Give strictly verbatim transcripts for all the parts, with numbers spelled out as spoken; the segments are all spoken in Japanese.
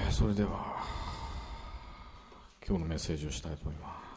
ー、それでは今日のメッセージをしたいと思います。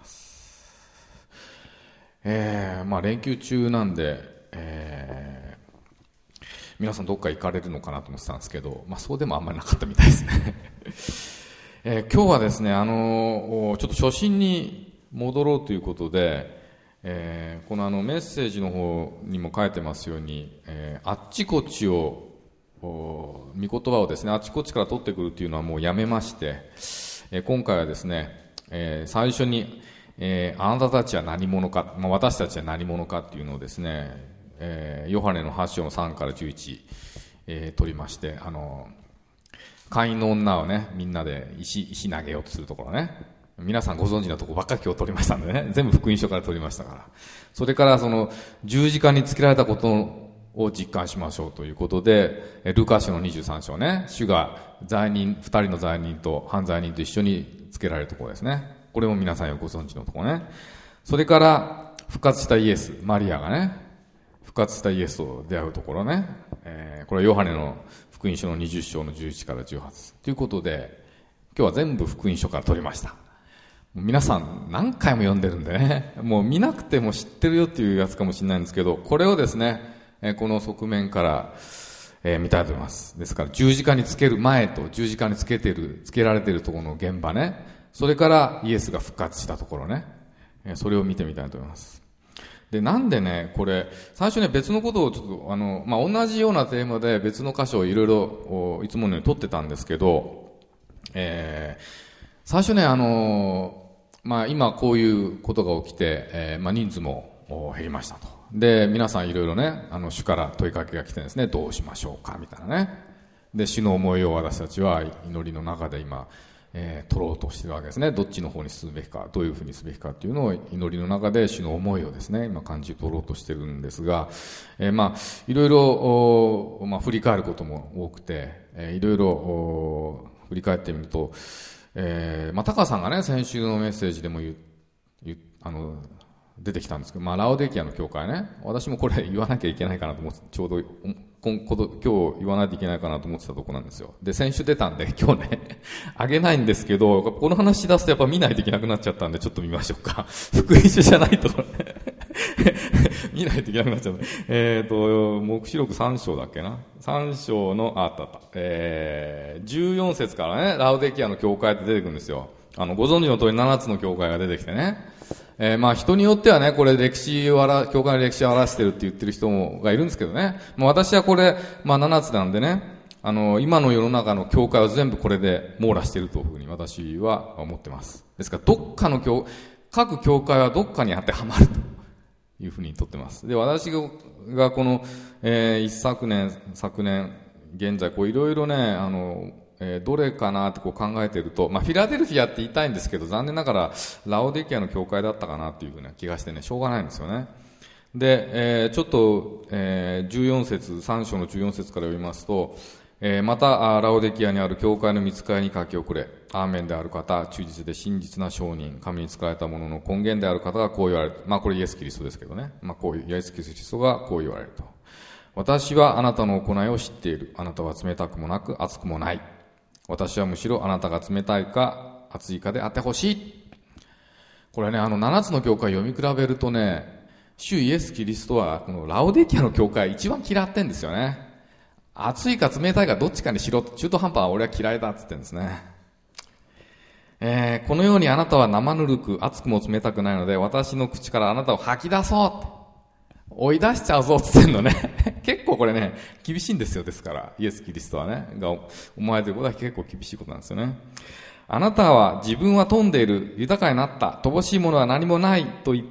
えー、まあ連休中なんで、えー、皆さんどっか行かれるのかなと思ってたんですけど、まあそうでもあんまりなかったみたいですね、えー、今日はですね、あのちょっと初心に戻ろうということで、えー、このあのメッセージの方にも書いてますように、えー、あっちこっちを御言葉をですね、あっちこっちから取ってくるというのはもうやめまして、えー、今回はですね、えー、最初に、えー、あなたたちは何者か、まあ、私たちは何者かっていうのをですね、えー、ヨハネのはち章のさんからじゅういち、えー、取りまして、あの会員の女をね、みんなで石、石投げようとするところね、皆さんご存知のところばっかり今日取りましたんでね、全部福音書から取りましたから。それからその十字架につけられたことを実感しましょうということで、ルカ書のにじゅうさん章ね、主が罪人、二人の罪人と犯罪人と一緒につけられるところですね。これも皆さんよくご存知のところね。それから復活したイエス、マリアがね、復活したイエスと出会うところね、えー、これはヨハネの福音書のにじゅう章のじゅういちからじゅうはちということで、今日は全部福音書から取りました。皆さん何回も読んでるんでね、もう見なくても知ってるよっていうやつかもしれないんですけど、これをですね、この側面から、えー、見たいと思います。ですから十字架につける前と十字架につけてる、つけられているところの現場ね、それからイエスが復活したところね、それを見てみたいと思います。で、なんでね、これ最初ね、別のことをちょっとあの、まあ、同じようなテーマで別の箇所をいろいろいつものように取ってたんですけど、えー、最初ね、あのまあ、今こういうことが起きて、えーまあ、人数も減りましたと。で、皆さんいろいろね、あの主から問いかけが来てですね、どうしましょうかみたいなね。で、主の思いを私たちは祈りの中で今、えー、取ろうとしているわけですね。どっちの方に進むべきか、どういうふうにすべきかっていうのを祈りの中で主の思いをですね、今感じ取ろうとしてるんですが、えー、まあいろいろ、まあ、振り返ることも多くて、えー、いろいろ振り返ってみると、えー、まあ、タカさんがね、先週のメッセージでも言う、言う、あの、出てきたんですけど、まあ、ラオデキアの教会ね、私もこれ言わなきゃいけないかなと思って、ちょうど、今日言わないといけないかなと思ってたところなんですよ。で、先週出たんで、今日ね、あげないんですけど、この話し出すとやっぱ見ないといけなくなっちゃったんで、ちょっと見ましょうか。福音書じゃないところね。見ないといけなくなっちゃった。えっと、黙示録さん章だっけな。さん章の、あ、あったあった。えー、じゅうよん節からね、ラオデキアの教会って出てくるんですよ。あの、ご存知の通りななつの教会が出てきてね。えー、まあ人によってはね、これ歴史をあら、教会の歴史を表してるって言ってる人もがいるんですけどね。まあ私はこれ、まあななつなんでね、あの、今の世の中の教会は全部これで網羅しているというふうに私は思ってます。ですから、どっかの教、各教会はどっかに当てはまるというふうにとってます。で、私がこの、えー、一昨年、昨年、現在、こういろいろね、あの、えー、どれかなってこう考えていると、まあ、フィラデルフィアって言いたいんですけど、残念ながら、ラオデキアの教会だったかなっていうふうな気がしてね、しょうがないんですよね。で、えー、ちょっと、えー、じゅうよん節、さん章のじゅうよん節から読みますと、えー、また、ラオデキアにある教会の御使いに書き送れ。アーメンである方、忠実で真実な証人、神に仕えたものの根源である方がこう言われる。まあ、これイエス・キリストですけどね。まあ、こういう、イエス・キリストがこう言われると。私はあなたの行いを知っている。あなたは冷たくもなく、熱くもない。私はむしろあなたが冷たいか熱いかであってほしい。これね、あのななつの教会読み比べるとね、主イエス・キリストはこのラオデキアの教会一番嫌ってんですよね。熱いか冷たいかどっちかにしろ。中途半端は俺は嫌いだっつってんですね。えー、このようにあなたは生ぬるく熱くも冷たくないので、私の口からあなたを吐き出そう追い出しちゃうぞって言ってんのね。結構これね、厳しいんですよ。ですから、イエス・キリストはね、が思われていることは結構厳しいことなんですよね。あなたは自分は富んでいる、豊かになった、乏しいものは何もないと言って、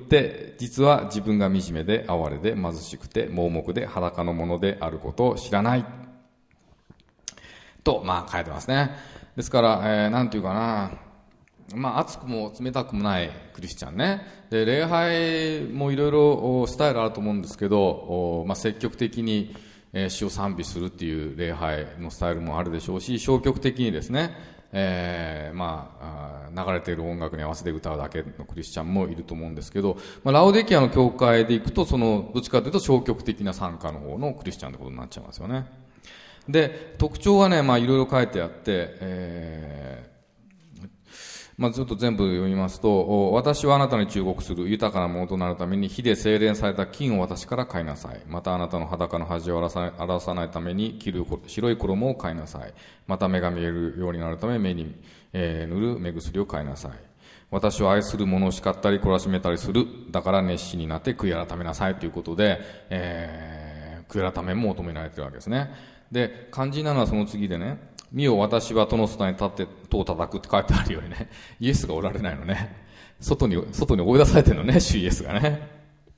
実は自分が惨めで、哀れで、貧しくて、盲目で、裸のものであることを知らない。と、まあ書いてますね。ですから、えー、なんていうかな、まあ、熱くも冷たくもないクリスチャンね。で、礼拝もいろいろスタイルあると思うんですけど、まあ、積極的に主を賛美するっていう礼拝のスタイルもあるでしょうし、消極的にですね、えー、まあ、流れている音楽に合わせて歌うだけのクリスチャンもいると思うんですけど、まあ、ラオデキアの教会で行くと、その、どっちかというと消極的な参加の方のクリスチャンってことになっちゃいますよね。 で、特徴はね、まあいろいろ書いてあって、えー、まあずっと全部読みますと、私はあなたに忠告する。豊かなものとなるために火で精錬された金を私から買いなさい。またあなたの裸の恥を荒らさ荒らさないために着る白い衣を買いなさい。また目が見えるようになるため目に、えー、塗る目薬を買いなさい。私を愛する者を叱ったり懲らしめたりする。だから熱心になって悔い改めなさいということで、えー、悔い改めも求められているわけですね。で、肝心なのはその次でね、見よ私は戸の外に立って戸を叩くって書いてあるようにね、イエスがおられないのね。外に、外に追い出されてるのね、主イエスがね。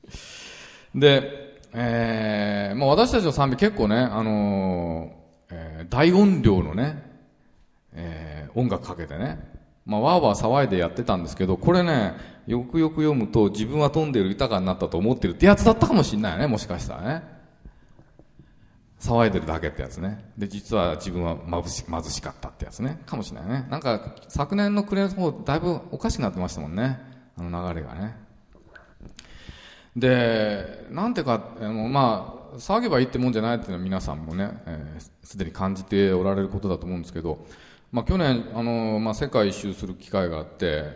で、えー、まあ私たちの賛美結構ね、あのーえー、大音量のね、えー、音楽かけてね、まあ、わーわー騒いでやってたんですけど、これね、よくよく読むと、自分は飛んでる豊かになったと思ってるってやつだったかもしれないよね、もしかしたらね。騒いでるだけってやつね。で、実は自分は貧し、貧しかったってやつね。かもしれないね。なんか、昨年の暮れの方、だいぶおかしくなってましたもんね。あの流れがね。で、なんてか、あの、まあ、騒げばいいってもんじゃないっていうのは皆さんもね、す、えー、でに感じておられることだと思うんですけど、まあ、去年、あの、まあ、世界一周する機会があって、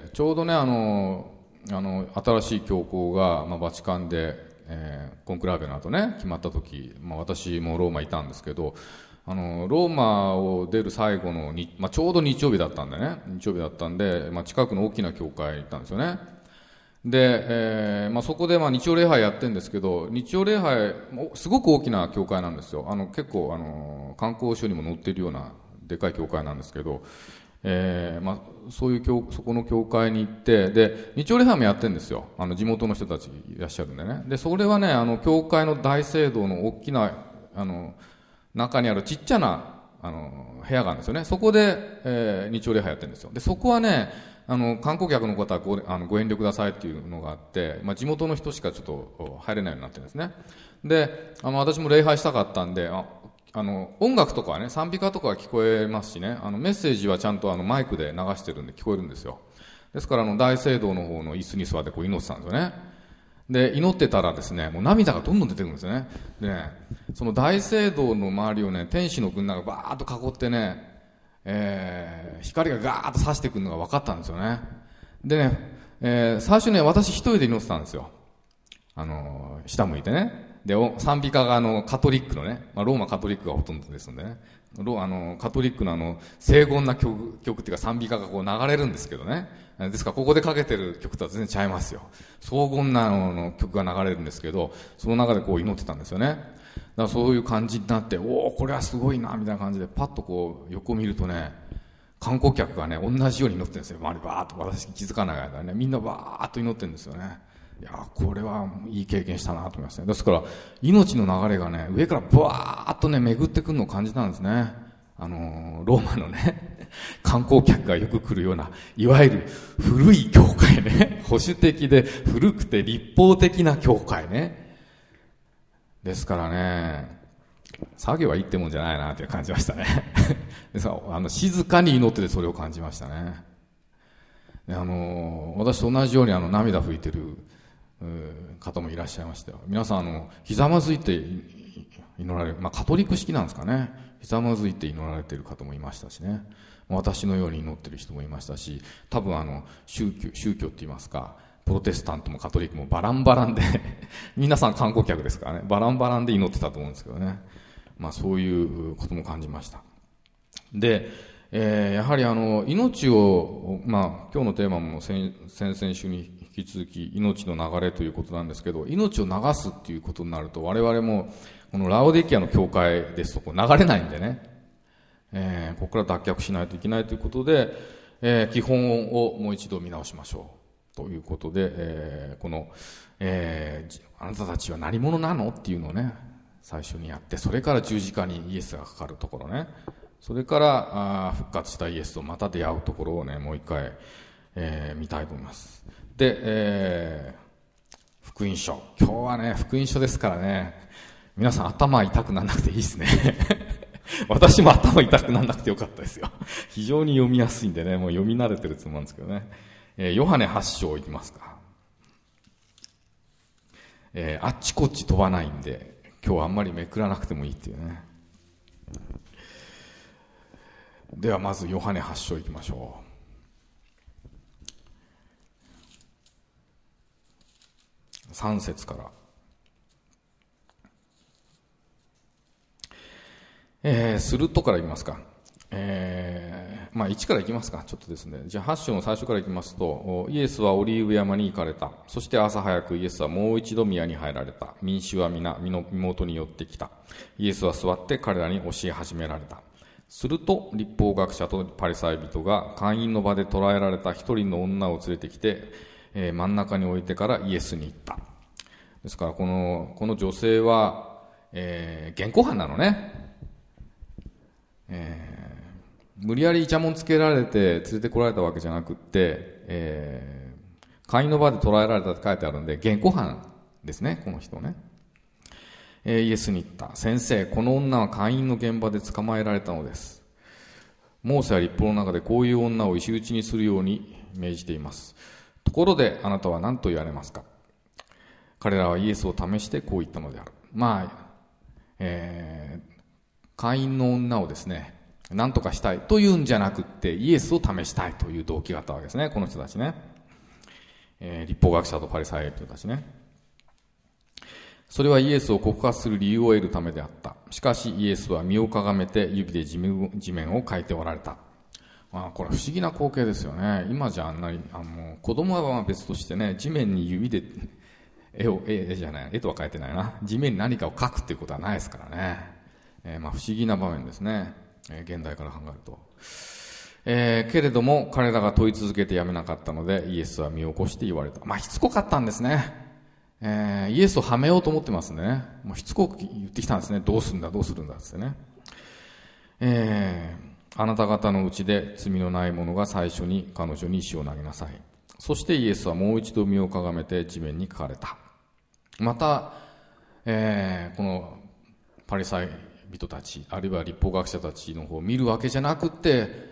ちょうどね、あの、あの、新しい教皇が、まあ、バチカンで、えー、コンクラーベの後ね、決まった時、まあ、私もローマいたんですけど、あの、ローマを出る最後のに、まあ、ちょうど日曜日だったんでね、日曜日だったんで、まあ、近くの大きな教会に行ったんですよね。で、えー、まあ、そこで、まあ、日曜礼拝やってるんですけど、日曜礼拝、すごく大きな教会なんですよ。あの、結構、あの、観光書にも載っているような、でかい教会なんですけど、えー、まあ、そういう教、そこの教会に行って、で、日曜礼拝もやってるんですよ。あの、地元の人たちいらっしゃるんでね。で、それはね、あの、教会の大聖堂の大きな、あの、中にあるちっちゃな、あの、部屋があるんですよね。そこで、えー、日曜礼拝やってるんですよ。で、そこはね、あの、観光客の方はご、あの、ご遠慮くださいっていうのがあって、まあ、地元の人しかちょっと入れないようになってるんですね。で、あの、私も礼拝したかったんで、あ、あの、音楽とかはね、賛美歌とかは聞こえますしね、あの、メッセージはちゃんとあの、マイクで流してるんで聞こえるんですよ。ですから、あの、大聖堂の方の椅子に座ってこう祈ってたんですよね。で、祈ってたらですね、もう涙がどんどん出てくるんですよね。でね、その大聖堂の周りをね、天使の軍団がバーッと囲ってね、えー、光がガーッと差してくるのが分かったんですよね。でね、えー、最初ね、私一人で祈ってたんですよ。あの、下向いてね。で、賛美歌があの、カトリックのね、まあ、ローマカトリックがほとんどですんでね、ロあの、カトリックのあの、静厳な曲、曲っていうか賛美歌がこう流れるんですけどね。ですから、ここでかけてる曲とは全然違いますよ。荘厳なのの曲が流れるんですけど、その中でこう祈ってたんですよね。だからそういう感じになって、おー、これはすごいな、みたいな感じで、パッとこう、横を見るとね、観光客がね、同じように祈ってるんですよ。周りバーっと、私気づかない間ね、みんなバーっと祈ってるんですよね。いや、これはいい経験したなと思いますね。ですから、命の流れがね、上からブワーっとね、巡ってくるのを感じたんですね。あのー、ローマのね、観光客がよく来るような、いわゆる古い教会ね、保守的で古くて立法的な教会ね。ですからね、作業は言ってもんじゃないなって感じましたね。ですから、あの、静かに祈っててそれを感じましたね。であのー、私と同じようにあの、涙拭いてる、方もいらっしゃいましたよ。皆さん、あの、ひざまずいて祈られる、まあ、カトリック式なんですかね。ひざまずいて祈られている方もいましたしね。私のように祈ってる人もいましたし、多分あの、宗教、宗教って言いますか、プロテスタントもカトリックもバランバランで、皆さん観光客ですからね、バランバランで祈ってたと思うんですけどね。まあ、そういうことも感じました。で、えー、やはりあの、命を、まあ、今日のテーマも先、先々週に引き続き命の流れということなんですけど、命を流すっていうことになると、我々もこのラオデキアの教会ですとこう流れないんでね、えー、ここから脱却しないといけないということで、えー、基本をもう一度見直しましょうということで、えー、この、えー、あなたたちは何者なのっていうのをね、最初にやって、それから十字架にイエスがかかるところね、それからあ復活したイエスとまた出会うところをね、もう一回、えー、見たいと思います。で、えー、福音書。今日はね、福音書ですからね、皆さん頭痛くならなくていいですね。私も頭痛くならなくてよかったですよ。非常に読みやすいんでね、もう読み慣れてるつもりなんですけどね。えー、ヨハネはち章いきますか。えー、あっちこっち飛ばないんで、今日はあんまりめくらなくてもいいっていうね。 ではまずヨハネはち章いきましょう。さん節から、えー、するとからいきますか。えー、まあいちからいきますか。ちょっとですね。じゃあはち章の最初からいきますと、イエスはオリーブ山に行かれた。そして朝早くイエスはもう一度宮に入られた。民衆は皆身の妹に寄ってきた。イエスは座って彼らに教え始められた。すると律法学者とパリサイ人が会員の場で捕らえられた一人の女を連れてきて、えー、真ん中に置いてからイエスに言った。ですからこのこの女性は、えー、現行犯なのね。えー無理やりイチャモンつけられて連れてこられたわけじゃなくって、えー、会員の場で捕らえられたって書いてあるんで、現行犯ですね、この人ね。えー、イエスに言った。先生、この女は会員の現場で捕まえられたのです。モーセは律法の中でこういう女を石打ちにするように命じています。ところであなたは何と言われますか。彼らはイエスを試してこう言ったのである。まあ、えー、会員の女をですね、何とかしたいというんじゃなくって、イエスを試したいという動機があったわけですね、この人たちね。えー、律法学者とパリサイ人たちね。それはイエスを告発する理由を得るためであった。しかしイエスは身をかがめて指で地面をかいておられた。まあ、これ不思議な光景ですよね。今じゃあんなに、あの子供は別としてね、地面に指で絵を、絵じゃない、絵とは描いてないな。地面に何かを描くっていうことはないですからね。えー、まあ不思議な場面ですね。えー、現代から考えると。えー、けれども彼らが問い続けてやめなかったのでイエスは身を起こして言われた。まあしつこかったんですね。えー、イエスをはめようと思ってますね。もうしつこく言ってきたんですね。どうするんだどうするんだってね。えー、あなた方のうちで罪のない者が最初に彼女に石を投げなさい。そしてイエスはもう一度身をかがめて地面に書かれた。また、えー、このパリサイ人たち、あるいは律法学者たちの方を見るわけじゃなくって、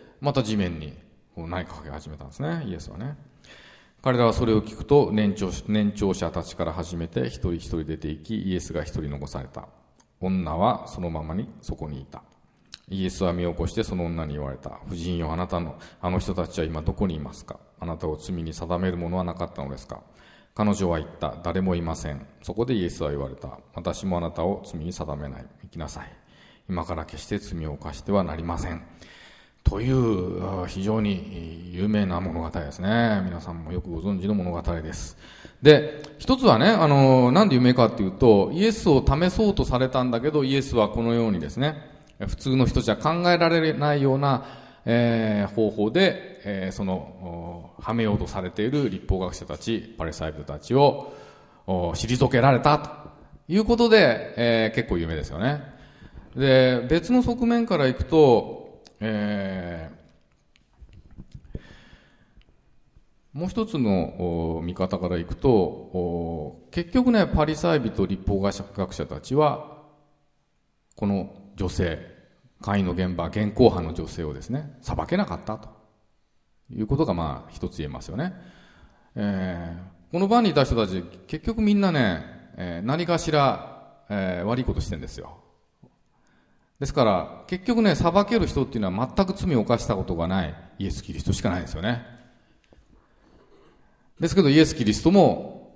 また地面にこう何か書き始めたんですね、イエスはね。彼らはそれを聞くと年長、年長者たちから始めて一人一人出て行き、イエスが一人残された。女はそのままにそこにいた。イエスは身を起こしてその女に言われた。婦人よ、あなたのあの人たちは今どこにいますか。あなたを罪に定めるものはなかったのですか。彼女は言った。誰もいません。そこでイエスは言われた。私もあなたを罪に定めない。行きなさい。今から決して罪を犯してはなりません。という非常に有名な物語ですね。皆さんもよくご存知の物語です。で、一つはね、あの、なんで有名かっていうと、イエスを試そうとされたんだけど、イエスはこのようにですね、普通の人じゃ考えられないような、えー、方法で、えー、その、はめようとされている律法学者たち、パリサイ人たちを退けられたということで、えー、結構有名ですよね。で、別の側面からいくと、えー、もう一つの見方からいくと、結局ね、パリサイ人、律法学者たちは、この女性、会員の現場、現行犯の女性をですね、裁けなかったということがまあ一つ言えますよね。えー、この場にいた人たち、結局みんなね、えー、何かしら、えー、悪いことしてるんですよ。ですから、結局ね、裁ける人っていうのは全く罪を犯したことがないイエス・キリストしかないんですよね。ですけど、イエス・キリストも、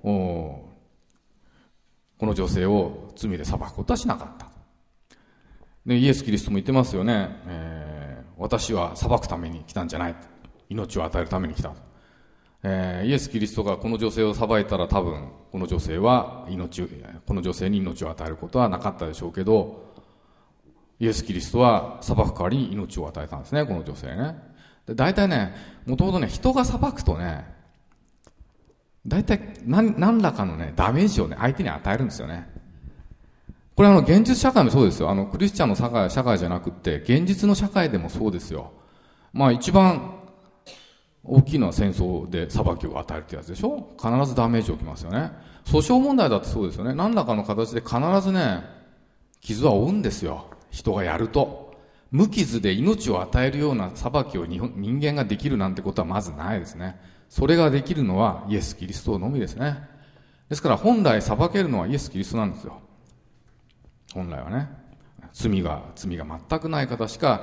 この女性を罪で裁くことはしなかった。で、イエス・キリストも言ってますよね。えー、私は裁くために来たんじゃない。命を与えるために来た。えー、イエス・キリストがこの女性を裁いたら多分、この女性は命、この女性に命を与えることはなかったでしょうけど、イエス・キリストは裁く代わりに命を与えたんですね、この女性ね。で、大体ね、もともとね、人が裁くとね、大体何、何らかのね、ダメージをね、相手に与えるんですよね。これあの、現実社会もそうですよ。あの、クリスチャンの社会、社会じゃなくって、現実の社会でもそうですよ。まあ一番大きいのは戦争で裁きを与えるってやつでしょ。必ずダメージを起きますよね。訴訟問題だってそうですよね。何らかの形で必ずね、傷は負うんですよ。人がやると。無傷で命を与えるような裁きを日本人間ができるなんてことはまずないですね。それができるのはイエス・キリストのみですね。ですから本来裁けるのはイエス・キリストなんですよ。本来はね。罪が、罪が全くない方しか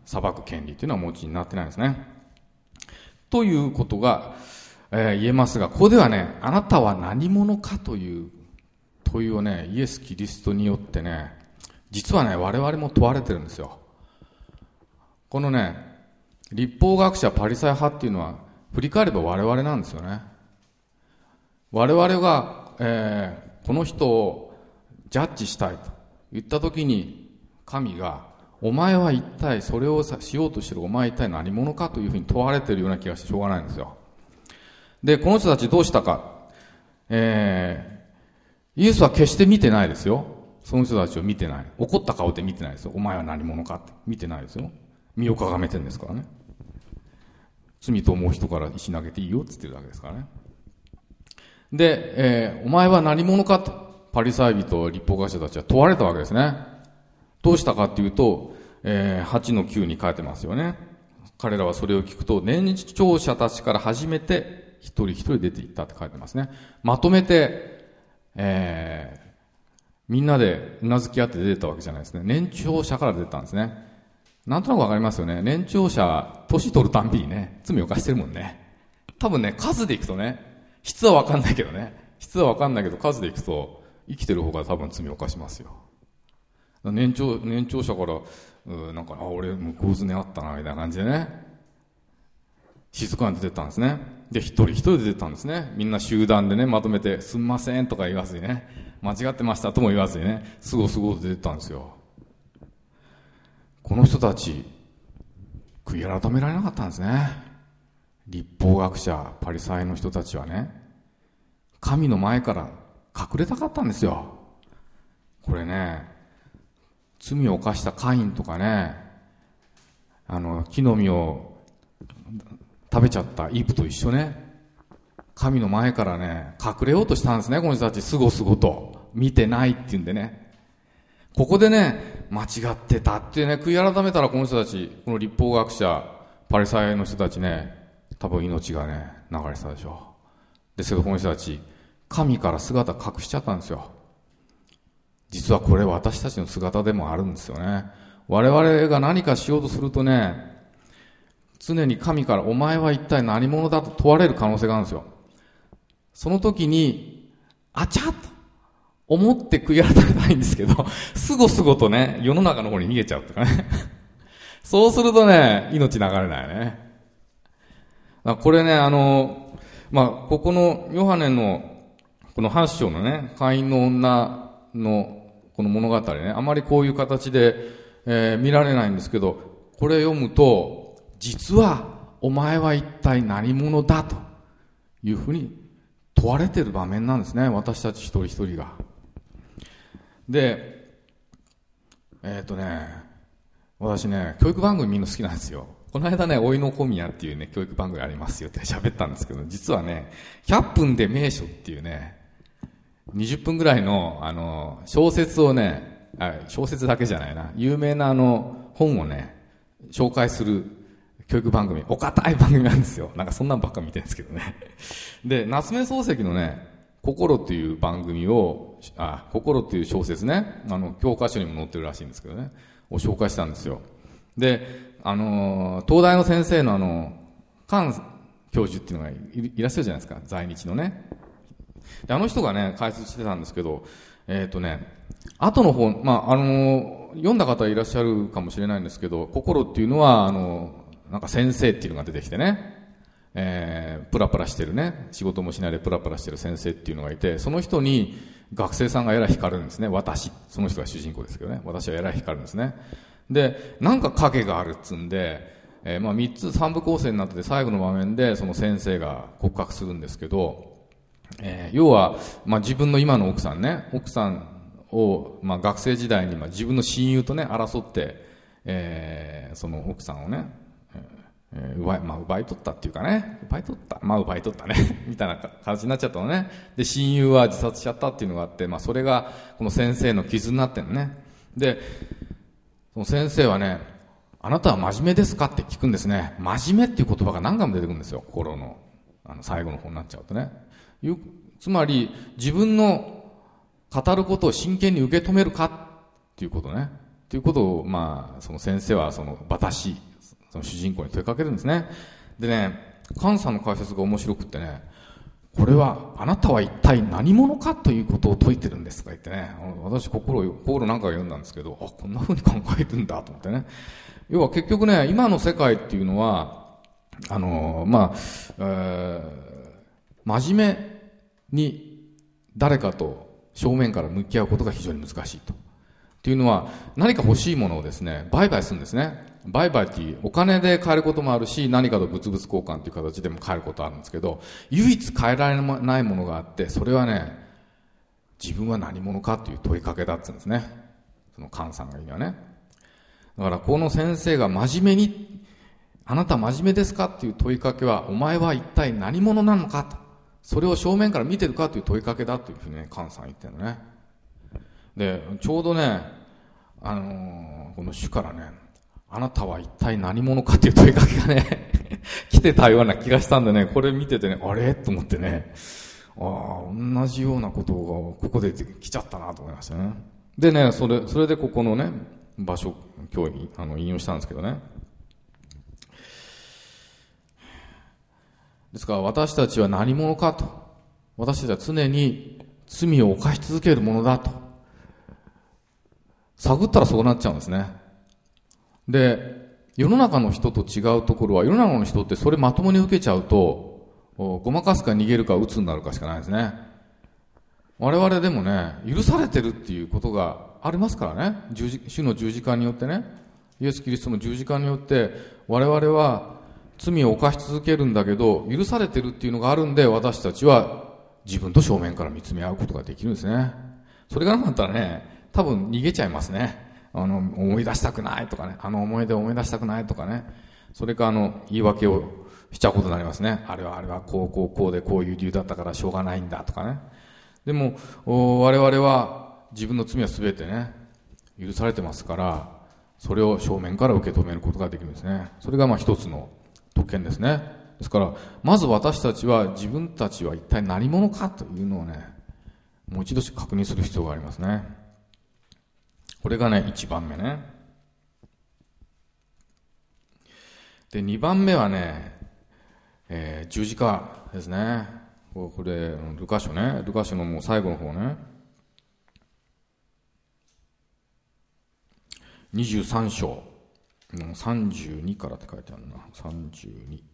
裁く権利というのはお持ちになってないんですね。ということが、えー、言えますが、ここではね、あなたは何者かという問いをね、イエス・キリストによってね、実はね、我々も問われてるんですよ。このね、律法学者パリサイ派っていうのは、振り返れば我々なんですよね。我々が、えー、この人をジャッジしたいと言ったときに、神が、お前は一体それをしようとしているお前は一体何者かというふうに問われているような気がしてしょうがないんですよ。で、この人たちどうしたか。えー、イエスは決して見てないですよ。その人たちを見てない。怒った顔で見てないですよ。お前は何者かって見てないですよ。身をかがめてるんですからね。罪と思う人から石投げていいよって言ってるだけですからね。で、えー、お前は何者かとパリサイ人立法学者たちは問われたわけですね。どうしたかっていうと、えー、はちのきゅうに書いてますよね。彼らはそれを聞くと、年長者たちから初めて一人一人出ていったって書いてますね。まとめて、えー、みんなでうなずき合って出てたわけじゃないですね。年長者から出てたんですね。なんとなくわかりますよね。年長者、年取るたんびにね、罪を犯してるもんね。多分ね、数でいくとね、質はわかんないけどね、質はわかんないけど数でいくと、生きてる方が多分罪を犯しますよ。年長、年長者から、うなんか、あ、俺、向こうずねあったな、みたいな感じでね、静かに出てったんですね。で、一人一人出てったんですね。みんな集団でね、まとめて、すんませんとか言わずにね、間違ってましたとも言わずにね、すごすごと出てったんですよ。この人たち、悔い改められなかったんですね。律法学者、パリサイの人たちはね、神の前から隠れたかったんですよ。これね、罪を犯したカインとかね、あの、木の実を食べちゃったイブと一緒ね、神の前からね、隠れようとしたんですね、この人たち、すごすごと。見てないっていうんでね。ここでね、間違ってたってね、悔い改めたらこの人たち、この律法学者、パリサイの人たちね、多分命がね、流れてたでしょう。ですけどこの人たち、神から姿隠しちゃったんですよ。実はこれ私たちの姿でもあるんですよね。我々が何かしようとするとね、常に神からお前は一体何者だと問われる可能性があるんですよ。その時に、あちゃっと思って悔い改めたいんですけど、すごすごとね、世の中の方に逃げちゃうとかね。そうするとね、命流れないね。これね、あの、まあ、ここのヨハネのこのはち章のね、会員の女のこの物語ね、あまりこういう形で、えー、見られないんですけど、これ読むと、実はお前は一体何者だというふうに問われている場面なんですね、私たち一人一人が。で、えっとね、私ね、教育番組みんな好きなんですよ。この間ね、おいの小宮っていうね、教育番組ありますよって喋ったんですけど、実はね、ひゃっぷんで名所っていうね、にじゅっぷんぐらいの、あの、小説をね、あ、小説だけじゃないな、有名なあの、本をね、紹介する教育番組、お堅い番組なんですよ。なんかそんなんばっか見てるんですけどね。で、夏目漱石のね、心っていう番組を、あ、心っていう小説ね、あの、教科書にも載ってるらしいんですけどね、を紹介したんですよ。で、あの、東大の先生のあの、菅教授っていうのが い, いらっしゃるじゃないですか、在日のね。であの人がね、解説してたんですけど、えっとね、後の方、まあ、あの、読んだ方いらっしゃるかもしれないんですけど、心っていうのは、あの、なんか先生っていうのが出てきてね、えー、プラプラしてるね、仕事もしないでプラプラしてる先生っていうのがいて、その人に学生さんがえらい光るんですね。私、その人が主人公ですけどね、私はえらい光るんですね。で、なんか影があるっつんで、えー、まあ三つ三部構成になってて、最後の場面でその先生が告白するんですけど、えー、要は、まあ自分の今の奥さんね、奥さんを、まあ学生時代に、まあ自分の親友とね、争って、えー、その奥さんをね、えー、奪い、まあ奪い取ったっていうかね、奪い取った、まあ奪い取ったね、みたいな形になっちゃったのね。で、親友は自殺しちゃったっていうのがあって、まあそれが、この先生の傷になってるのね。で、その先生はね、あなたは真面目ですかって聞くんですね。真面目っていう言葉が何回も出てくるんですよ。心の、あの、最後の方になっちゃうとね。つまり、自分の語ることを真剣に受け止めるかっていうことね。っということを、まあ、その先生はその私、その主人公に問いかけるんですね。でね、菅さんの解説が面白くってね、これはあなたは一体何者かということを説いてるんですとか言ってね、私心心なんか読んだんですけど、あ、こんな風に考えてるんだと思ってね。要は結局ね、今の世界っていうのはあのまあ、えー、真面目に誰かと正面から向き合うことが非常に難しいと。っていうのは、何か欲しいものをですね、売買するんですね。売買っていうお金で買えることもあるし、何かと物々交換という形でも買えることあるんですけど、唯一変えられないものがあって、それはね、自分は何者かという問いかけだって言うんですね。その菅さんが言うにはね。だからこの先生が真面目に、あなた真面目ですかっていう問いかけは、お前は一体何者なのかと。それを正面から見てるかという問いかけだというふうにね、菅さん言ってるのね。で、ちょうどね、あのー、この主からね、あなたは一体何者かっていう問いかけがね、来てたような気がしたんでね、これ見ててね、あれと思ってね、ああ、同じようなことがここで来ちゃったなと思いましたね。でね、それ、それでここのね、場所、今日あの引用したんですけどね。ですから私たちは何者かと。私たちは常に罪を犯し続けるものだと。探ったらそうなっちゃうんですね。で、世の中の人と違うところは、世の中の人ってそれまともに受けちゃうと、ごまかすか逃げるか鬱になるかしかないですね。我々でもね、許されてるっていうことがありますからね。十字、主の十字架によってね、イエス・キリストの十字架によって、我々は罪を犯し続けるんだけど、許されてるっていうのがあるんで、私たちは自分と正面から見つめ合うことができるんですね。それがなかったらね、多分逃げちゃいますね。あの、思い出したくないとかね。あの思い出を思い出したくないとかね。それかあの、言い訳をしちゃうことになりますね。あれはあれはこうこうこうでこういう理由だったからしょうがないんだとかね。でも、我々は自分の罪は全てね、許されてますから、それを正面から受け止めることができるんですね。それがまあ一つの特権ですね。ですから、まず私たちは自分たちは一体何者かというのをね、もう一度確認する必要がありますね。これがね、一番目ね。で、二番目はね、えー、十字架ですね。これ、ルカ書ね。ルカ書のもう最後の方ね。にじゅうさん章。さんじゅうにからって書いてあるな。さんじゅうに。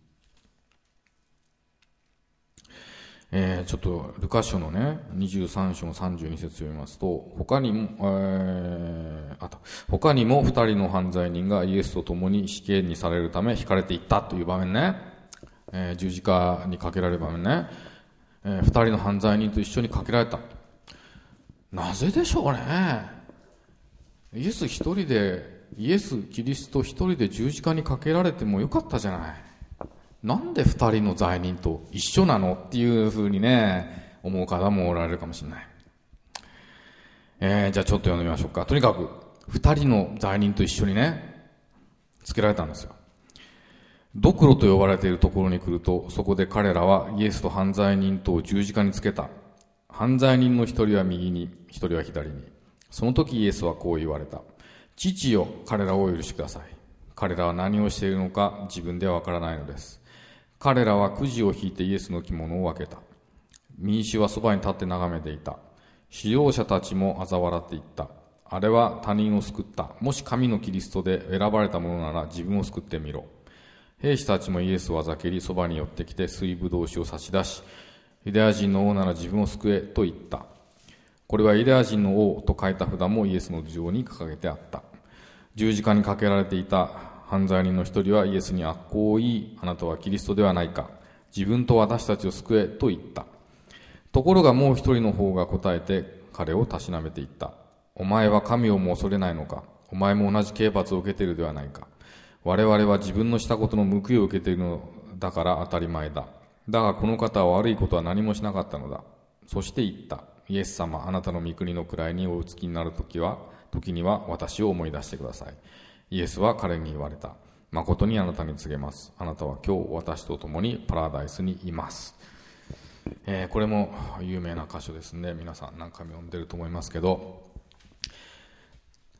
えー、ちょっとルカ書のねにじゅうさん章のさんじゅうに節読みますと、他にも、えー、あと他にも二人の犯罪人がイエスと共に死刑にされるため引かれていったという場面ね、えー、十字架にかけられる場面ね、えー、二人の犯罪人と一緒にかけられた。なぜでしょうね。イエス一人でイエスキリスト一人で十字架にかけられてもよかったじゃない。なんで二人の罪人と一緒なのっていうふうにね、思う方もおられるかもしれない。えー、じゃあちょっと読んでみましょうか。とにかく、二人の罪人と一緒にね、つけられたんですよ。ドクロと呼ばれているところに来ると、そこで彼らはイエスと犯罪人とを十字架につけた。犯罪人の一人は右に、一人は左に。その時イエスはこう言われた。父よ、彼らを許しください。彼らは何をしているのか自分ではわからないのです。彼らはくじを引いてイエスの着物を分けた。民衆はそばに立って眺めていた。指導者たちも嘲笑っていった。あれは他人を救った。もし神のキリストで選ばれたものなら自分を救ってみろ。兵士たちもイエスをあざけり、そばに寄ってきて水ぶどう酒を差し出し、ユダヤ人の王なら自分を救えと言った。これはユダヤ人の王と書いた札もイエスの頭上に掲げてあった。十字架にかけられていた犯罪人の一人はイエスにあっこう言い、あなたはキリストではないか。自分と私たちを救えと言った。ところがもう一人の方が答えて彼をたしなめていった。お前は神をも恐れないのか。お前も同じ刑罰を受けているではないか。我々は自分のしたことの報いを受けているのだから当たり前だ。だがこの方は悪いことは何もしなかったのだ。そして言った。イエス様、あなたの御国の位にお移きになるときは、時には私を思い出してください。イエスは彼に言われた。誠にあなたに告げます。あなたは今日私と共にパラダイスにいます。えー、これも有名な箇所ですね。皆さん何回も読んでると思いますけど、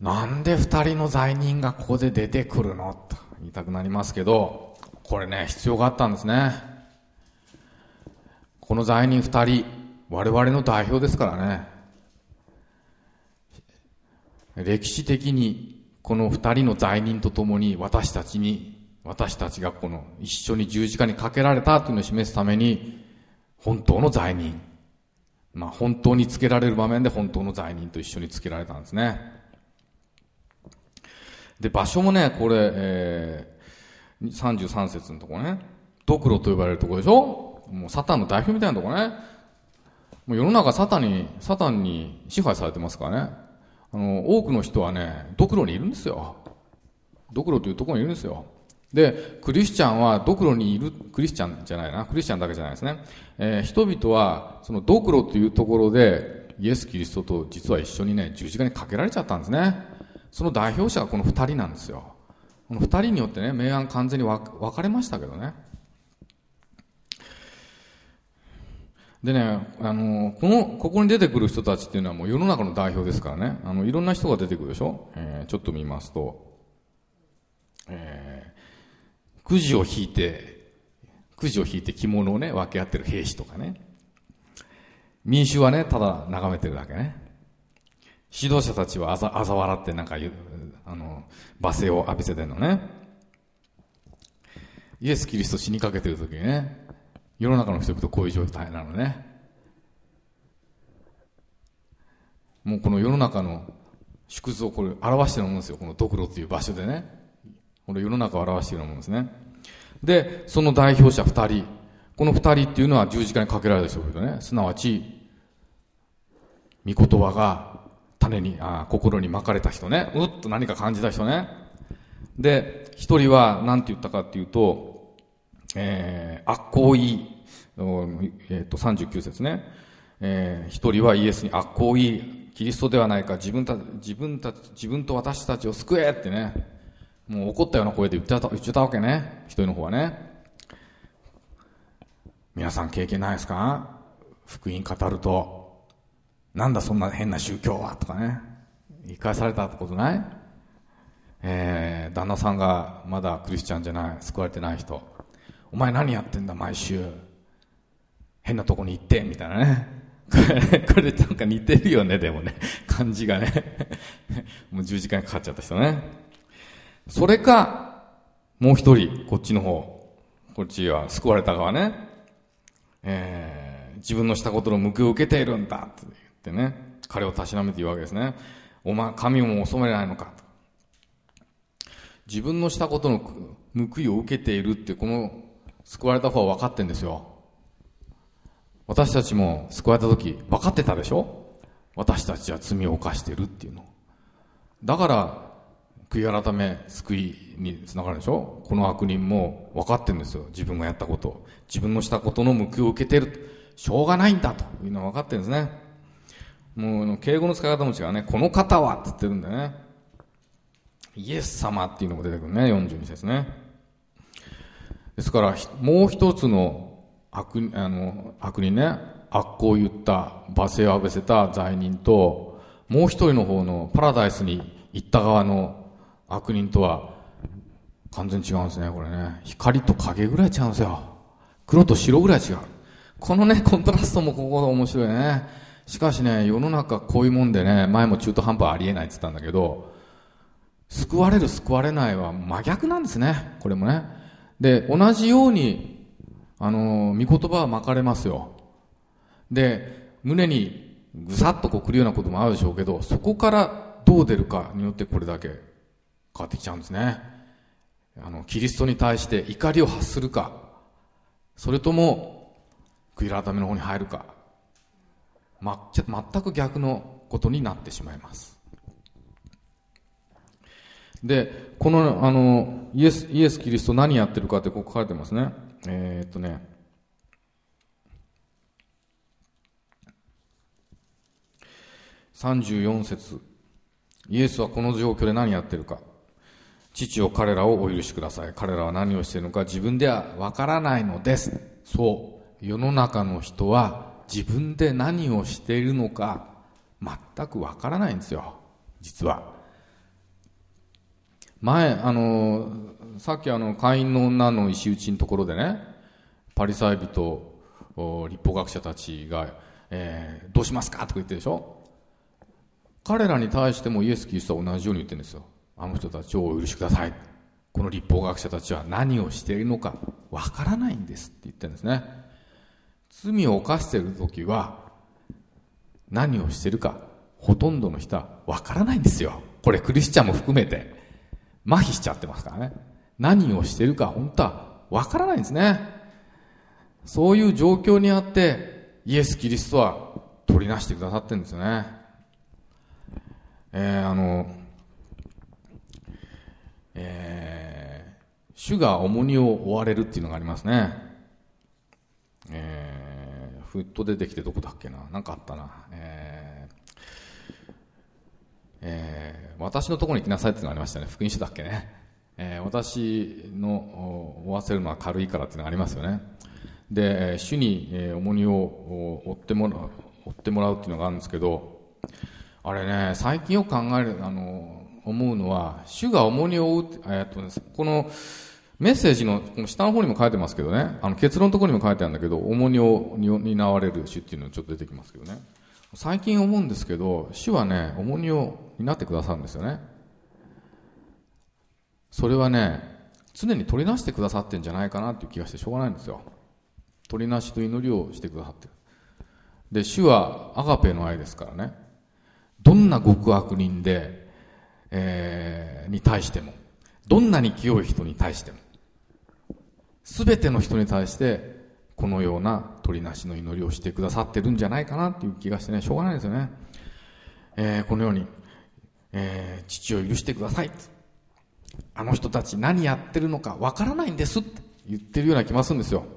なんで二人の罪人がここで出てくるのと言いたくなりますけど、これね、必要があったんですね。この罪人二人、我々の代表ですからね。歴史的にこの二人の罪人とともに私たちに、私たちがこの一緒に十字架にかけられたというのを示すために、本当の罪人、まあ本当につけられる場面で本当の罪人と一緒につけられたんですね。で、場所もね、これ、えー、さんじゅうさん節のとこね、ドクロと呼ばれるところでしょ。もうサタンの代表みたいなとこね。もう世の中サタンに、サタンに支配されてますからね。あの、多くの人はね、ドクロにいるんですよ。ドクロというところにいるんですよ。で、クリスチャンはドクロにいる、クリスチャンじゃないな、クリスチャンだけじゃないですね。えー、人々は、そのドクロというところで、イエス・キリストと実は一緒にね、十字架にかけられちゃったんですね。その代表者がこの二人なんですよ。この二人によってね、明暗完全に分かれましたけどね。でね、あの、この、ここに出てくる人たちっていうのはもう世の中の代表ですからね。あの、いろんな人が出てくるでしょ。えー、ちょっと見ますと、えー、くじを引いて、くじを引いて着物をね、分け合ってる兵士とかね。民衆はね、ただ眺めてるだけね。指導者たちはあざ、あざ笑ってなんか、あの、罵声を浴びせてるのね。イエス・キリスト死にかけてる時にね、世の中の人々こういう状態なのね。もうこの世の中の縮図をこれ表しているものですよ。このドクロという場所でね。この世の中を表しているものですね。で、その代表者二人。この二人っていうのは十字架にかけられた人々ね。すなわち、御言葉が種に、あ、心に巻かれた人ね。うっと何か感じた人ね。で、一人は何て言ったかっていうと、えー、悪行いい、えっと、さんじゅうきゅう節ね。えー、一人はイエスに悪行いい、キリストではないか、自分た、自分た、自分と私たちを救えってね、もう怒ったような声で言ってた、言ってたわけね。一人の方はね。皆さん経験ないですか？福音語ると、なんだそんな変な宗教はとかね。言い返されたことない？えー、旦那さんがまだクリスチャンじゃない、救われてない人。お前何やってんだ毎週。変なとこに行って、みたいなね。これ、これなんか似てるよね、でもね。感じがね。もう十字架にかかっちゃった人ね。それか、もう一人、こっちの方。こっちは救われた側ね。えー、自分のしたことの報いを受けているんだって言ってね。彼をたしなめて言うわけですね。お前、神も恐れないのかと。自分のしたことの報いを受けているって、この救われた方は分かってんですよ。私たちも救われた時分かってたでしょ？私たちは罪を犯しているっていうの。だから悔い改め救いにつながるでしょ？この悪人も分かってるんですよ。自分がやったこと、自分のしたことの報いを受けている、しょうがないんだというのは分かってるんですね。もう敬語の使い方も違うね。この方はって言ってるんだよね。イエス様っていうのも出てくるね。よんじゅうに節ね。ですからもう一つの悪、あの、悪人ね、悪行を言った、罵声を浴びせた罪人と、もう一人の方のパラダイスに行った側の悪人とは、完全に違うんですね、これね。光と影ぐらい違うんですよ。黒と白ぐらい違う。このね、コントラストもここが面白いね。しかしね、世の中こういうもんでね、前も中途半端ありえないって言ったんだけど、救われる救われないは真逆なんですね、これもね。で、同じように、あの、御言葉は巻かれますよ。で、胸にぐさっとこう来るようなこともあるでしょうけど、そこからどう出るかによってこれだけ変わってきちゃうんですね。あの、キリストに対して怒りを発するか、それとも悔い改めの方に入るか、ま、全く逆のことになってしまいます。で、この、あの、イエス、イエス・キリスト何やってるかってここ書かれてますね。えー、っとね、さんじゅうよん節、イエスはこの状況で何やってるか。父を彼らをお許しください。彼らは何をしているのか自分ではわからないのです。そう、世の中の人は自分で何をしているのか全くわからないんですよ、実は。 前、あの、さっきあの、会員の女の石打ちのところでね、パリサイ人、立法学者たちが、えー、どうしますかとか言ってるでしょ。彼らに対してもイエス・キリストは同じように言ってるんですよ。あの人たちをお許しください。この立法学者たちは何をしているのかわからないんですって言ってるんですね。罪を犯しているときは何をしているかほとんどの人はわからないんですよ。これクリスチャンも含めて麻痺しちゃってますからね。何をしているか本当はわからないんですね。そういう状況にあってイエス・キリストは取りなしてくださってるんですよね。えー、あのえー、主が重荷を負われるっていうのがありますね。えー、ふっと出てきてどこだっけな、なんかあったな。えーえー、私のところに来なさいっていうのがありましたね。福音書だっけね。えー、私の負わせるのは軽いからっていうのがありますよね。で、主に重荷を負ってもらう、負ってもらうっていうのがあるんですけど、あれね、最近よく考える、あの、思うのは、主が重荷を負う、えっとね、このメッセージのこの下の方にも書いてますけどね、あの結論のところにも書いてあるんだけど、重荷を担われる主っていうのがちょっと出てきますけどね。最近思うんですけど、主はね、重荷を担ってくださるんですよね。それはね、常に取りなしてくださってるんじゃないかなっていう気がしてしょうがないんですよ。取りなしと祈りをしてくださってる。で、主はアガペの愛ですからね。どんな極悪人で、えー、に対しても、どんなに清い人に対しても、すべての人に対してこのような取りなしの祈りをしてくださってるんじゃないかなっていう気がしてね、しょうがないですよね。えー、このように、えー、父を許してください。あの人たち何やってるのかわからないんですって言ってるような気がするんですよ。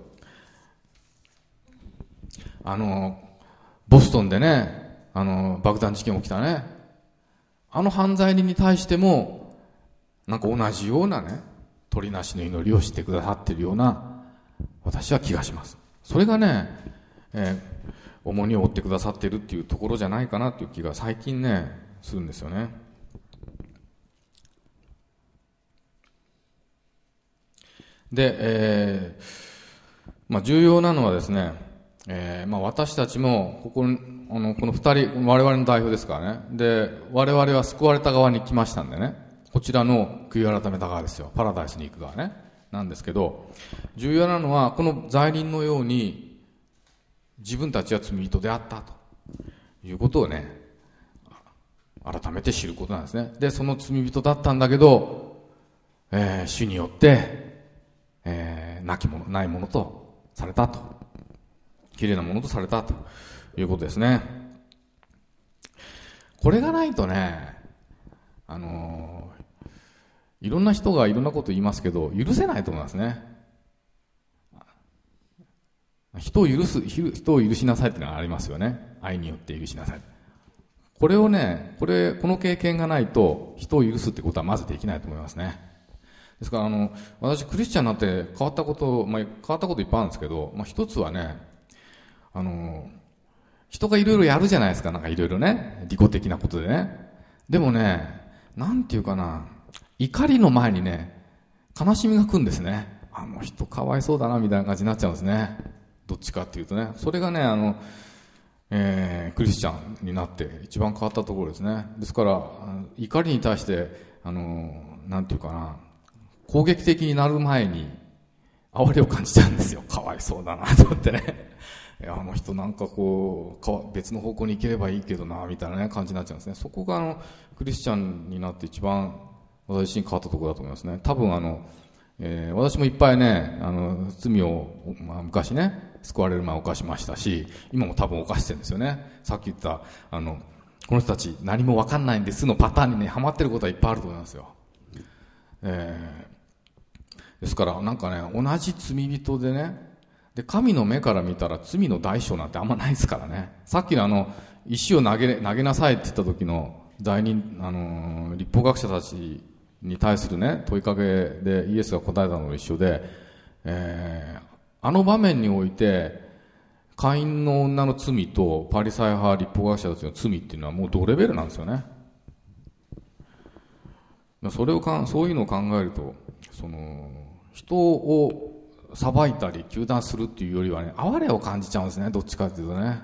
あの、ボストンでね、あの、爆弾事件起きたね。あの犯罪人に対しても、なんか同じようなね、取りなしの祈りをしてくださっているような、私は気がします。それがね、えー、重荷を負ってくださっているっていうところじゃないかなっていう気が最近ね、するんですよね。で、えー、まあ重要なのはですね、えー、まあ私たちも、ここ、あの、この二人、我々の代表ですからね。で、我々は救われた側に来ましたんでね。こちらの悔い改めた側ですよ。パラダイスに行く側ね。なんですけど、重要なのは、この罪人のように、自分たちは罪人であったということをね、改めて知ることなんですね。で、その罪人だったんだけど、えー、主によって、えー、なきもの、ないものとされたと。綺麗なものとされたということですね。これがないとね、あのー、いろんな人がいろんなこと言いますけど、許せないと思いますね。人を許す、人を許しなさいっていうのがありますよね。愛によって許しなさい。これをね、これ、この経験がないと、人を許すってことはまずできないと思いますね。ですから、あの、私、クリスチャンになって変わったこと、まあ、変わったこといっぱいあるんですけど、まあ、一つはね、あの、人がいろいろやるじゃないですか、なんかいろいろね、利己的なことでね。でもね、なんていうかな、怒りの前にね、悲しみが来るんですね。あの人かわいそうだな、みたいな感じになっちゃうんですね。どっちかっていうとね。それがね、あの、えー、クリスチャンになって一番変わったところですね。ですから、怒りに対して、あの、なんていうかな、攻撃的になる前に、哀れを感じちゃうんですよ。かわいそうだな、と思ってね。あの人なんかこう、別の方向に行ければいいけどな、みたいなね、感じになっちゃうんですね。そこがあの、クリスチャンになって一番、私自身変わったところだと思いますね。多分あの、えー、私もいっぱいね、あの、罪を、まあ、昔ね、救われる前犯しましたし、今も多分犯してるんですよね。さっき言った、あの、この人たち何もわかんないんですのパターンにね、ハマってることはいっぱいあると思いますよ。えー、ですから、なんかね、同じ罪人でね、で、神の目から見たら罪の代償なんてあんまないですからね。さっきのあの、石を投げ、投げなさいって言った時の罪人、あの、立法学者たちに対するね、問いかけでイエスが答えたのと一緒で、えー、あの場面において、会員の女の罪とパリサイ派立法学者たちの罪っていうのはもう同レベルなんですよね。 それをかんそういうのを考えると、その人を裁いたり糾弾するっていうよりはね、哀れを感じちゃうんですね、どっちかっていうとね。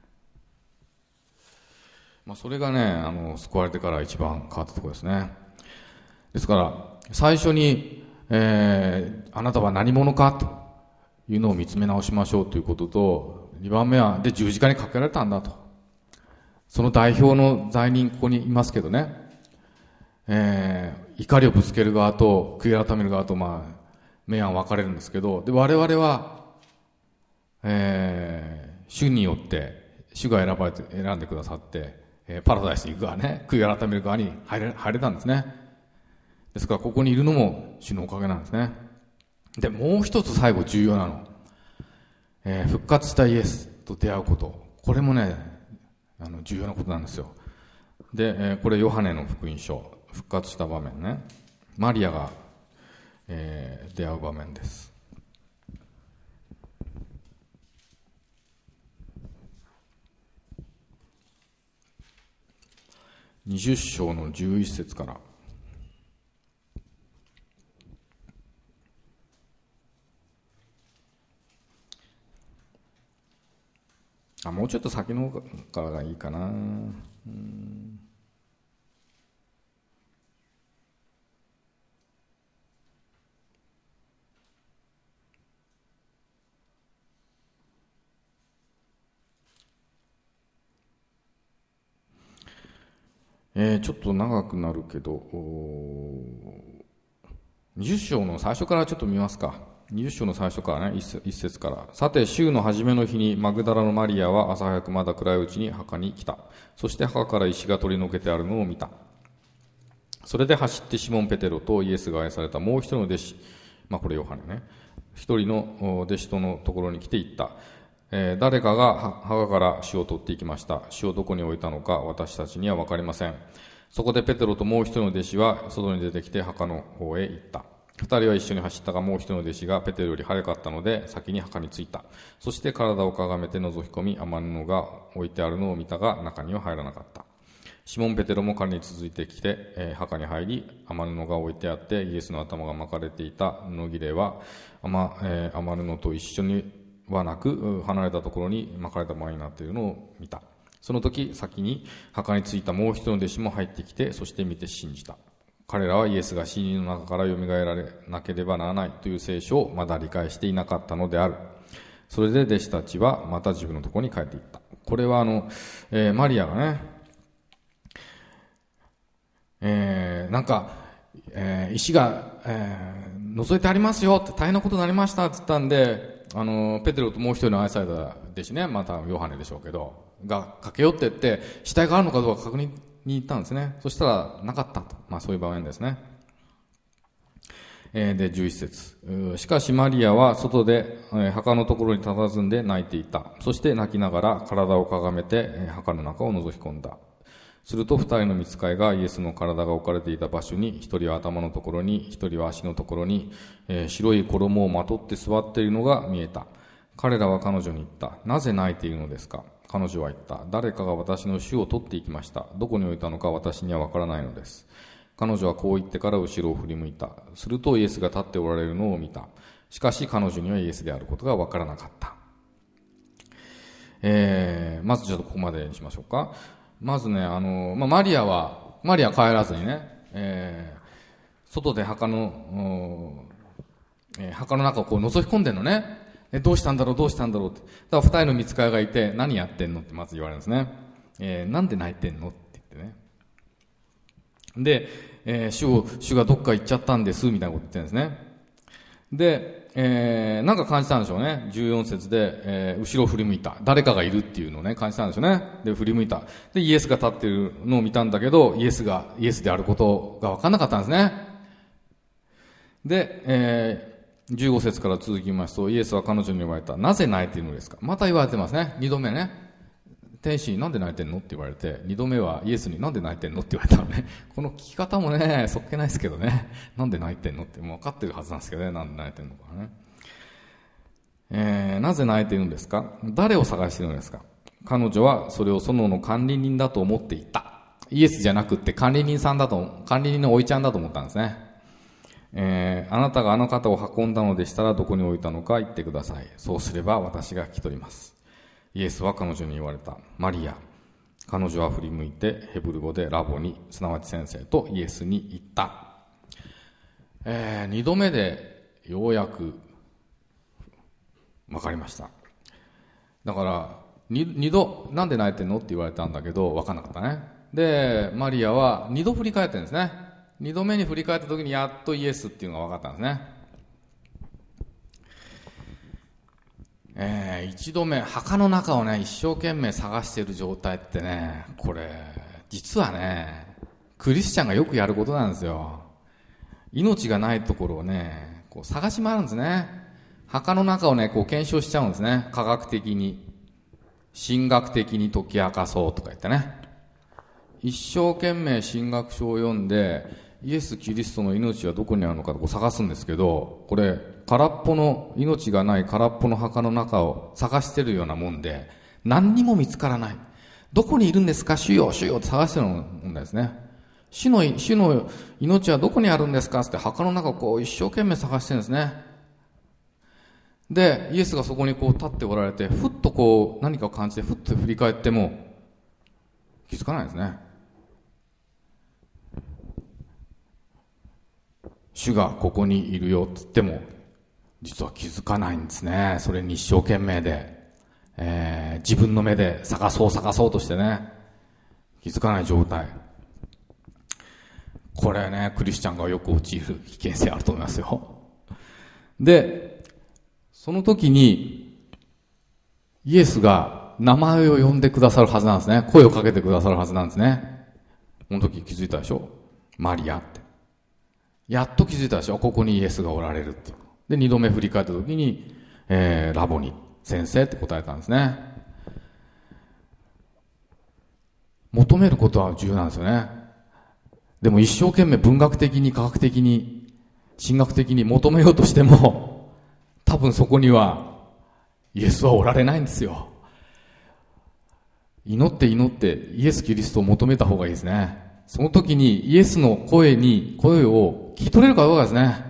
まあ、それがね、あの救われてから一番変わったところですね。ですから最初に、えー、あなたは何者かというのを見つめ直しましょうということと、にばんめはで十字架にかけられたんだと。その代表の罪人ここにいますけどね、えー、怒りをぶつける側と悔い改める側と、まあ明暗分かれるんですけど、で我々は、えー、主によって主が選ばれて選んでくださって、えー、パラダイスに行く側ね、悔い改める側に入れ入れたんですね。ですからここにいるのも主のおかげなんですね。でもう一つ最後重要なの、えー、復活したイエスと出会うこと、これもねあの重要なことなんですよ。で、えー、これヨハネの福音書、復活した場面ね、マリアが、えー、出会う場面です。にじゅっ章のじゅういっ節から。あ、もうちょっと先の方からがいいかな。うん、えー、ちょっと長くなるけど、にじゅっ章の最初からちょっと見ますか。にじゅっ章の最初からね、一節から。さて、週の初めの日にマグダラのマリアは朝早くまだ暗いうちに墓に来た。そして墓から石が取り除けてあるのを見た。それで走ってシモン・ペテロとイエスが愛されたもう一人の弟子、まあこれヨハネね、一人の弟子とのところに来て言った。えー、誰かが墓から死を取っていきました。死をどこに置いたのか私たちには分かりません。そこでペテロともう一人の弟子は外に出てきて墓の方へ行った。二人は一緒に走ったが、もう一人の弟子がペテロより早かったので先に墓に着いた。そして体をかがめて覗き込み、雨布が置いてあるのを見たが中には入らなかった。シモン・ペテロも彼に続いてきて、えー、墓に入り、雨布が置いてあってイエスの頭が巻かれていた布切れは 雨,、えー、雨布と一緒にはなく離れたところに巻かれたままになっているのを見た。その時先に墓に着いたもう一人の弟子も入ってきて、そして見て信じた。彼らはイエスが死人の中からよみがえられなければならないという聖書をまだ理解していなかったのである。それで弟子たちはまた自分のところに帰っていった。これはあの、えー、マリアがね、えー、なんか、えー、石が、えー、覗いてありますよって大変なことになりましたって言ったんで、あのペテロともう一人の愛された弟子ね、またヨハネでしょうけどが駆け寄っていって死体があるのかどうか確認に行ったんですね。そしたらなかったと、まあそういう場面ですね。えー、でじゅういち節、しかしマリアは外で、えー、墓のところに佇んで泣いていた。そして泣きながら体をかがめて、えー、墓の中を覗き込んだ。すると二人の御使いがイエスの体が置かれていた場所に、一人は頭のところに、一人は足のところに、えー、白い衣をまとって座っているのが見えた。彼らは彼女に言った。なぜ泣いているのですか。彼女は言った。誰かが私の主を取っていきました。どこに置いたのか私にはわからないのです。彼女はこう言ってから後ろを振り向いた。するとイエスが立っておられるのを見た。しかし彼女にはイエスであることがわからなかった。えー、まずちょっとここまでにしましょうか。まずね、あの、まあ、マリアは、マリア帰らずにね、えー、外で墓の、えー、墓の中をこう覗き込んでんのね。えどうしたんだろうどうしたんだろうって。だから二人の御使いがいて、何やってんのってまず言われるんですね。えー、なんで泣いてんのって言ってね。で、えー、主を、主がどっか行っちゃったんです、みたいなこと言ってるんですね。で、えー、なんか感じたんでしょうね。じゅうよん節で、えー、後ろを振り向いた。誰かがいるっていうのをね、感じたんでしょうね。で、振り向いた。で、イエスが立ってるのを見たんだけど、イエスが、イエスであることが分かんなかったんですね。で、えー、じゅうご節から続きますと、イエスは彼女に言われた。なぜ泣いているのですか。また言われてますね。二度目ね。天使になんで泣いてんのって言われて、二度目はイエスになんで泣いてんのって言われたのね。この聞き方もね、そっけないですけどね。なんで泣いてんのってもう分かってるはずなんですけどね。なんで泣いてんのかね。えー、なぜ泣いているんですか。誰を探しているのですか。彼女はそれを園の管理人だと思っていた。 イエスじゃなくって管理人さんだと、管理人のおいちゃんだと思ったんですね。えー、あなたがあの方を運んだのでしたらどこに置いたのか言ってください。そうすれば私が聞き取ります。イエスは彼女に言われた。マリア。彼女は振り向いてヘブル語でラボに、すなわち先生とイエスに言った。えー、二度目でようやく分かりました。だから二, 二度なんで泣いてんのって言われたんだけど分かんなかったね。でマリアは二度振り返ってるんですね。二度目に振り返った時にやっとイエスっていうのが分かったんですね。えー、一度目墓の中をね一生懸命探している状態ってね、これ実はねクリスチャンがよくやることなんですよ。命がないところをねこう探し回るんですね。墓の中をねこう検証しちゃうんですね。科学的に神学的に解き明かそうとか言ってね、一生懸命神学書を読んでイエス・キリストの命はどこにあるのかとこう探すんですけど、これ空っぽの命がない空っぽの墓の中を探してるようなもんで何にも見つからない。どこにいるんですか主よ主よって探してるもんですね。主の主の命はどこにあるんですかって墓の中をこう一生懸命探してるんですね。でイエスがそこにこう立っておられて、ふっとこう何かを感じてふっと振り返っても気づかないですね。主がここにいるよって言っても実は気づかないんですね。それに一生懸命で、えー、自分の目で探そう探そうとしてね気づかない状態。これねクリスチャンがよく陥る危険性あると思いますよ。でその時にイエスが名前を呼んでくださるはずなんですね。声をかけてくださるはずなんですね。この時気づいたでしょ、マリアって。やっと気づいたでしょ、ここにイエスがおられるって。で二度目振り返った時に、えー、ラボに先生って答えたんですね。求めることは重要なんですよね。でも一生懸命文学的に科学的に神学的に求めようとしても多分そこにはイエスはおられないんですよ。祈って祈ってイエス・キリストを求めた方がいいですね。その時にイエスの声に声を聞き取れるかどうかですね。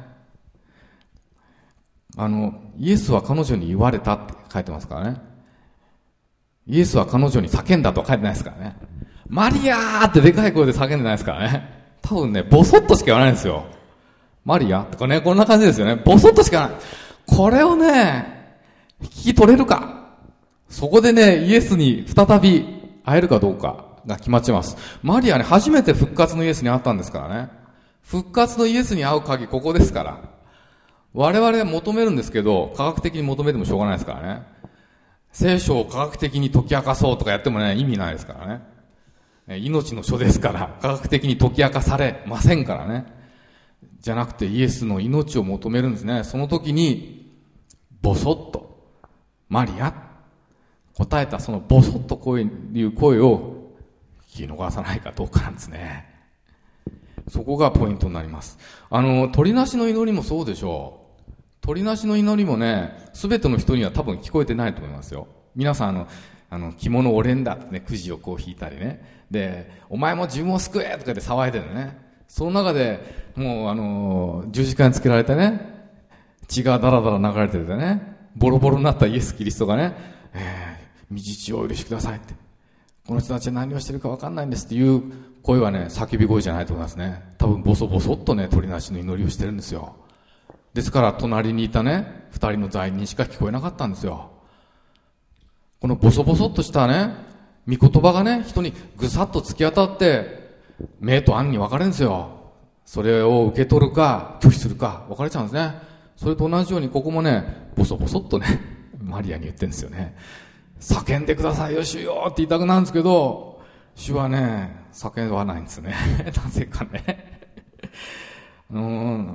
あのイエスは彼女に言われたって書いてますからね。イエスは彼女に叫んだとは書いてないですからね。マリアーってでかい声で叫んでないですからね。多分ねボソッとしか言わないんですよ。マリアとかね、こんな感じですよね。ボソッとしかない。これをね聞き取れるか、そこでねイエスに再び会えるかどうかが決まっちゃいます。マリアね初めて復活のイエスに会ったんですからね。復活のイエスに会う鍵ここですから。我々は求めるんですけど科学的に求めてもしょうがないですからね。聖書を科学的に解き明かそうとかやってもね意味ないですからね。命の書ですから科学的に解き明かされませんからね。じゃなくてイエスの命を求めるんですね。その時にボソッとマリア答えた、そのボソッと声いう声を聞き逃さないかどうかなんですね。そこがポイントになります。あの鳥なしの祈りもそうでしょう。鳥なしの祈りもねすべての人には多分聞こえてないと思いますよ。皆さんあのあの着物おれんだってねくじをこう引いたりね、でお前も自分を救えとかで騒いでるのね。その中でもうあの十字架につけられてね血がダラダラ流れててねボロボロになったイエス・キリストがね、えー、道血をお許しくださいって、この人たちは何をしてるか分かんないんですっていう声はね叫び声じゃないと思いますね。多分ボソボソっとね鳥なしの祈りをしてるんですよ。ですから隣にいたね二人の罪人しか聞こえなかったんですよ。このボソボソっとしたね御言葉がね人にぐさっと突き当たって明と暗に分かれるんですよ。それを受け取るか拒否するか分かれちゃうんですね。それと同じようにここもねボソボソっとねマリアに言ってるんですよね。叫んでくださいよ主よって言いたくなるんですけど主はね叫ばないんですねなぜかねうん、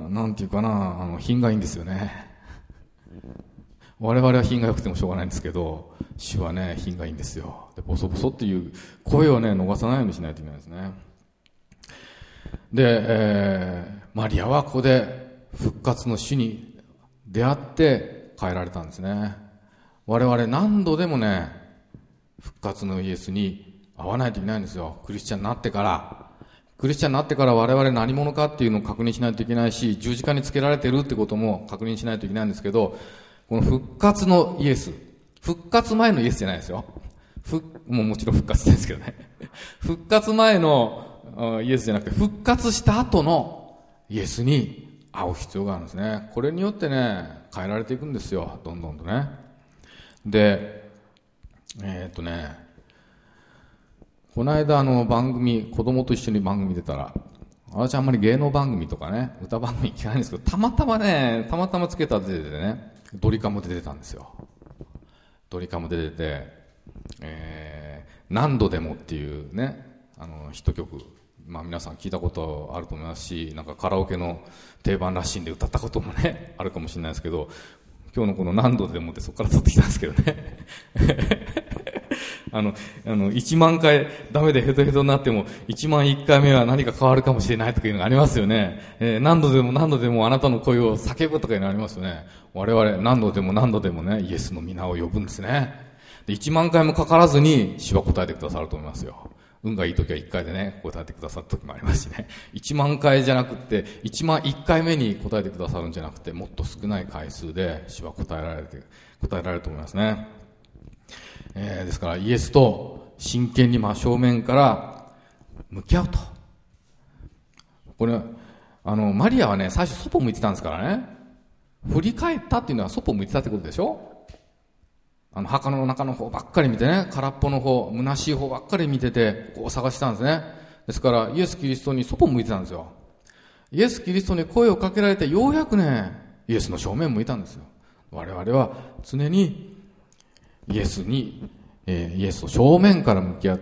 なんていうかな、あの品がいいんですよね。我々は品が良くてもしょうがないんですけど主はね品がいいんですよ。でボソボソっていう声をね逃さないようにしないといけないですね。で、えー、マリアはここで復活の死に出会って変えられたんですね。我々何度でもね復活のイエスに会わないといけないんですよ。クリスチャンになってから。クリスチャンになってから我々何者かっていうのを確認しないといけないし、十字架につけられてるってことも確認しないといけないんですけど、この復活のイエス、復活前のイエスじゃないですよ。ふもうもちろん復活ですけどね。復活前のイエスじゃなくて、復活した後のイエスに会う必要があるんですね。これによってね、変えられていくんですよ。どんどんとね。で、えー、っとね、この間あの番組、子供と一緒に番組出たら、私あんまり芸能番組とかね、歌番組聞かないんですけど、たまたまね、たまたまつけた出ててね、ドリカムで出たんですよ。ドリカムで出て、えー、何度でもっていうね、あのヒット曲、まあ皆さん聞いたことあると思いますし、なんかカラオケの定番らしいんで歌ったこともね、あるかもしれないですけど、今日のこの何度でもってそこから撮ってきたんですけどね。あの、あの、いちまん回ダメでヘトヘトになっても、いちまんいっかいめは何か変わるかもしれないとかいうのがありますよね。えー、何度でも何度でもあなたの声を叫ぶとかいうのがありますよね。我々何度でも何度でもね、イエスの皆を呼ぶんですね。で、いちまんかいもかからずに主は答えてくださると思いますよ。運がいい時は一回でね、答えてくださる時もありますしね。いちまんかいじゃなくて、いちまんいっかいめに答えてくださるんじゃなくて、もっと少ない回数で主は答えられて、答えられると思いますね。えー、ですからイエスと真剣に真正面から向き合うと。これ、あの、マリアはね、最初外向いてたんですからね。振り返ったっていうのは外向いてたってことでしょ。あの、墓の中の方ばっかり見てね、空っぽの方、虚しい方ばっかり見てて、こう探したんですね。ですから、イエス・キリストに外向いてたんですよ。イエス・キリストに声をかけられて、ようやくね、イエスの正面向いたんですよ。我々は常に、イエスに、えー、イエスと正面から向き合って、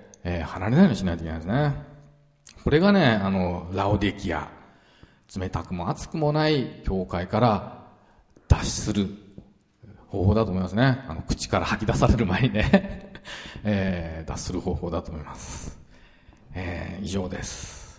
えー、離れないようにしないといけないですね。これがね、あの、ラオディキア、冷たくも熱くもない教会から脱出する方法だと思いますね。あの、口から吐き出される前にね、えー、脱する方法だと思います。えー、以上です。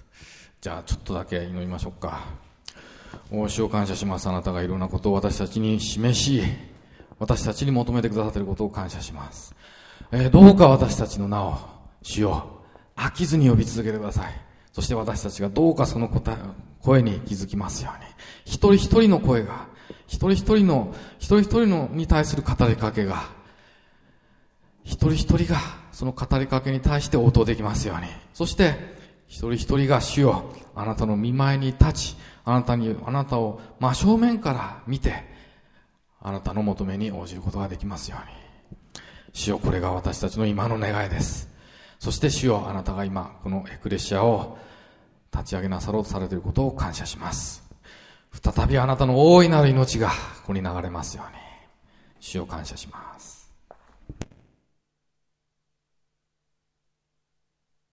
じゃあ、ちょっとだけ祈りましょうか。お主を感謝します。あなたがいろんなことを私たちに示し、私たちに求めてくださっていることを感謝します。えー、どうか私たちの名を、主よ、飽きずに呼び続けてください。そして私たちがどうかその答え、声に気づきますように。一人一人の声が、一人一人の、一人一人のに対する語りかけが、一人一人がその語りかけに対して応答できますように。そして、一人一人が主よ、あなたの御前に立ち、あなたに、あなたを真正面から見て、あなたの求めに応じることができますように。主よ、これが私たちの今の願いです。そして主よ、あなたが今、このエクレシアを立ち上げなさろうとされていることを感謝します。再びあなたの大いなる命がここに流れますように。主を感謝します。